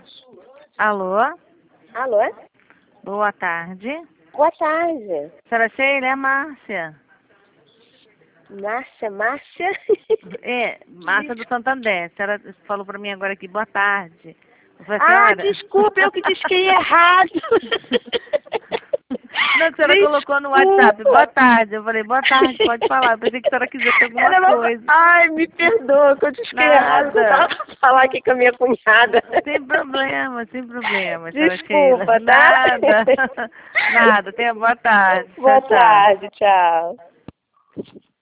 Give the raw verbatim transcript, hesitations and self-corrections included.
Alô? Alô? Boa tarde. Boa tarde. Senhora Sheila, é Márcia. Márcia, Márcia? É, Márcia do Santander. A senhora falou para mim agora aqui, boa tarde. Eu falei, Ah, senhora... desculpa, eu que disquei errado. Não, que a senhora Desculpa. colocou no WhatsApp, boa tarde. Eu falei, boa tarde, pode falar. Eu pensei que a senhora quisesse alguma Era uma- coisa. Ai, me perdoa que eu disquei errado. Eu Nada. tava pra falar aqui com a minha cunhada. Sem problema, sem problema, senhora Desculpa, Sheila. tá? Nada. Nada. Tenha boa tarde. Boa Tchau, tchau. tarde, tchau.